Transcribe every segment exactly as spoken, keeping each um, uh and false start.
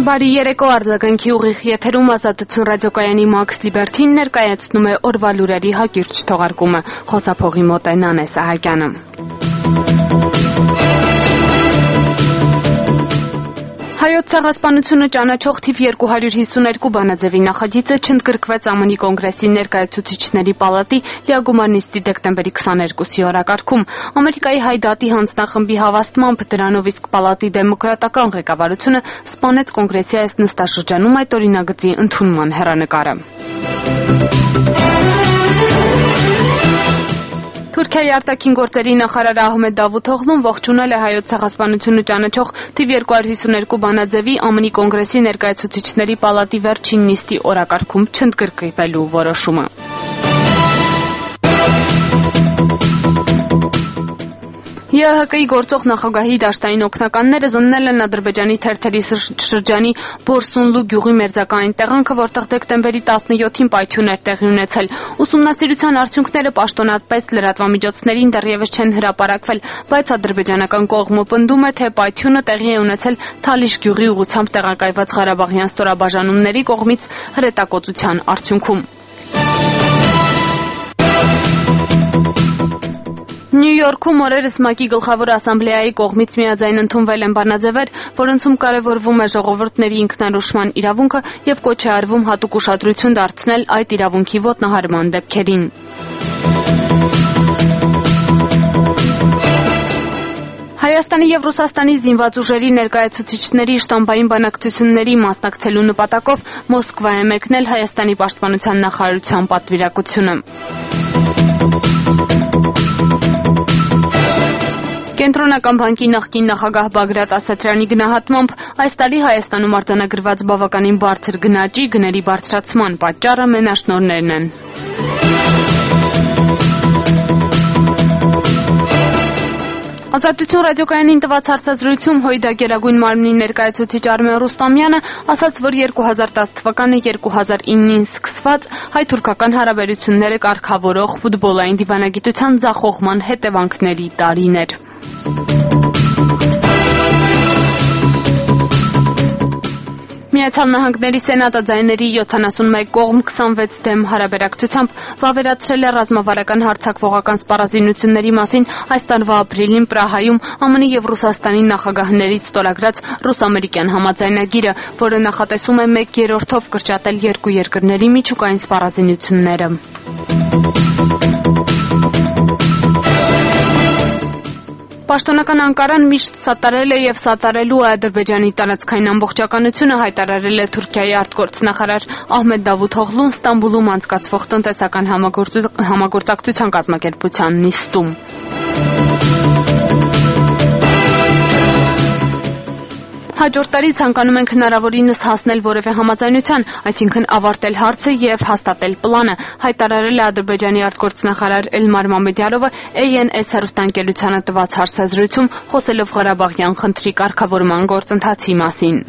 Բարի երեկո, արձագանքի ուղիղ եթերում Ազատություն ռադիոկայանի Մաքս Լիբերթին ներկայացնում է օրվա լուրերի հակիրճ թողարկումը։ Խոսափողի մոտ է Նանե Սահակյանը։ Հայոց ցեղասպանությունը ճանաչող թիվ երկու հարյուր հիսուներկու բանաձևի նախագիծը չընդգրկվեց ԱՄՆ-ի կոնգրեսի ներկայացուցիչների պալատի լիագումար նիստի դեկտեմբերի քսաներկուսի օրակարգում։ Ամերիկայի Հայ դատի հանձնախմբի հավաստմամբ դրանով իսկ պալատի դեմոկրատական ղեկավարությունը սպանեց կոնգրեսի այս նստաշրջանում այդ օրինագծի ընդունման հեռանկարը։ Թուրքիայի արտաքին գործերի նախարար Ահմեդ Դավութօղլուն ողջունել է Հայոց ցեղասպանությունը ճանաչող թիվ երկու հարյուր հիսուներկու բանաձևի ԱՄՆ-ի կոնգրեսի ներկայացուցիչների պալատի վերջին նիստի օրակարգում չընդգրկվելու որոշումը։ ԵՀԿ-ի գործող նախագահի դաշտային օգնականները զննել են Ադրբեջանի Թերթերի շրջանի Բորսունլու գյուղի մերձակային տեղանքը, որտեղ դեկտեմբերի տասնյոթին պայթյուն էր տեղի ունեցել։ Ուսումնասիրության արդյունքները պաշտոնապես լրատվամիջոցներին դեռևս չեն հրապարակվել, բայց ադրբեջանական կողմը պնդում է, թե պայթյունը տեղի է ունեցել Թալիշ գյուղի ուղղությամբ տեղակայված ղարաբաղյան ստորաբաժանումների կողմից հրետակոծության արդյունքում։ Նյու Յորքում օրերս ՄԱԿ-ի գլխավոր ասամբլեայի կողմից միաձայն ընդունվել են բանաձևեր, որոնցում կարևորվում է ժողովուրդների ինքնորոշման իրավունքը եւ կոչ է արվում հատուկ ուշադրություն դարձնել այդ իրավունքի ոտնահարման դեպքերին։ Հայաստանի եւ Ռուսաստանի զինված ուժերի ներկայացուցիչների շտամբային բանակցությունների մասնակցելու նպատակով Մոսկվա է մեկնել Հայաստանի պաշտպանության նախարարության պատվիրակությունը։ Կենտրոնական բանկի նախկին նախագահ Բագրատ Ասատրյանի գնահատմամբ այս տարի Հայաստանում արձանագրված բավականին բարձր գնաճի գների բարձրացման պատճառը մենաշնորհներն են։ Ազատություն ռադիոկայանին տված հարցազրույցում ՀՅԴ Գերագույն մարմնի ներկայացուցիչ Արմեն Ռուստամյանը ասաց, որ երկու հազար տասը թվականը երկու հազար իննին սկսված հայ-թուրքական հարաբերությունները կարգավորող ֆուտբոլային դիվանագիտության ձախողման հետևանքների տարին էր։ Միացյալ Նահանգների Սենատը ձայների յոթանասունմեկ կողմ քսանվեց դեմ հարաբերակցությամբ վավերացրել է ռազմավարական հարձակվողական սպառազինությունների մասին այս տարվա ապրիլին Պրահայում ԱՄՆ-ի եւ Ռուսաստանի նախագահներից ստորագրած ռուս-ամերիկյան համաձայնագիրը, որը նախատեսում է մեկ երրորդով կրճատել երկու երկրների միջուկային սպառազինությունները։ Պաշտոնական Անկարան միշտ սատարել է եւ սատարելու է Ադրբեջանի տարածքային ամբողջականությունը, հայտարարել է Թուրքիայի արտգործնախարար Ահմեդ Դավութօղլուն Ստամբուլում անցկացվող տնտեսական համագործակցության կազմակերպության նիստում։ Հաջորդ տարի ցանկանում ենք հնարավորինս հասնել որևէ համաձայնության, այսինքն ավարտել հարցը եւ հաստատել պլանը, հայտարարել է Ադրբեջանի արտգործնախարար Էլմար Մամեդյարովը A N S հեռուստաընկերությանը տված հարցազրույցում, խոսելով Ղարաբաղյան խնդրի կարգավորման գործընթացի մասին։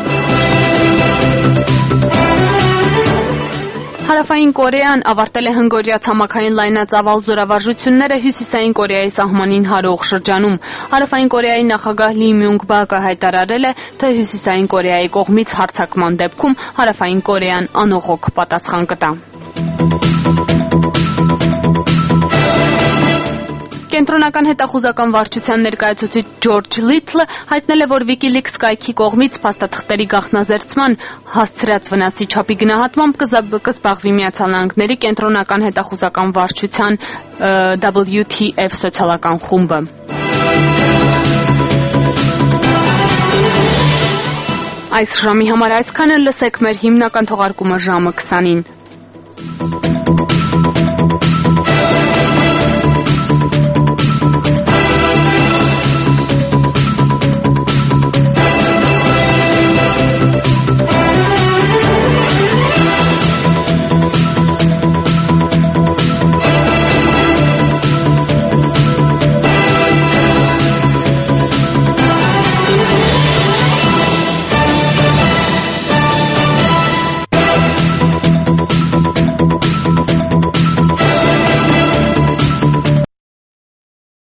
Հարավային Կորեան ավարտել է հնգօրյա ցամաքային լայնածավալ զորավարժությունները Հյուսիսային Կորեայի սահմանին հարող շրջանում։ Հարավային Կորեայի նախագահ Լի Մյունգ Բակը հայտարարել է, թե Հյուսիսային Կորեայի կողմից հարձակման դեպքում Հարավային Կորեան անողոք պատասխան կտա։ Կենտրոնական հետախուզական վարչության ներկայացուցիչ Ջորջ Լիթլը հայտնել է, որ WikiLeaks կայքի կողմից փաստաթղթերի գաղտնազերծման հասցրած վնասի չափի գնահատմամբ կզբաղվի Միացյալ Նահանգների կենտրոնական հետախուզական վարչության W T F սոցիալական խումբը։ Այս ժամի համար այսքանը, լսեք մեր հիմնական թողարկումը ժամը քսանին։